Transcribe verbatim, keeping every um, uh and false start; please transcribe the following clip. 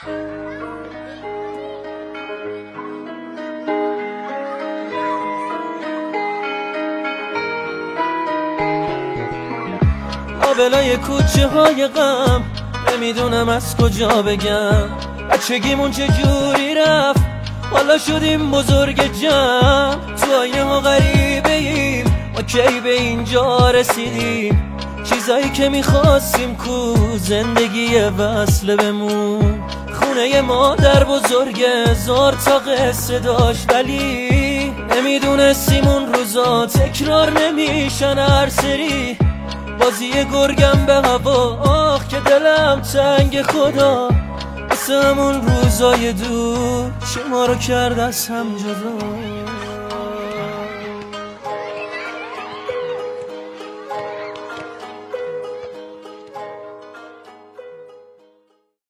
آبلای کوچه های غم نمیدونم از کجا بگم، بچگیمون چجوری رفت حالا شدیم بزرگ جمع. تو آینه ها غریبه ایم، ما کی به اینجا رسیدیم؟ چیزایی که میخواستیم کو زندگی وصله بمون. خونه مادر بزرگ هزار تا قصه داشت، ولی نمیدونستیم اون روزا تکرار نمیشن هر سری. بازی گرگم به هوا، آخ که دلم تنگ خدا، واسه همون روزای دور چه ما رو کرد از هم جدا.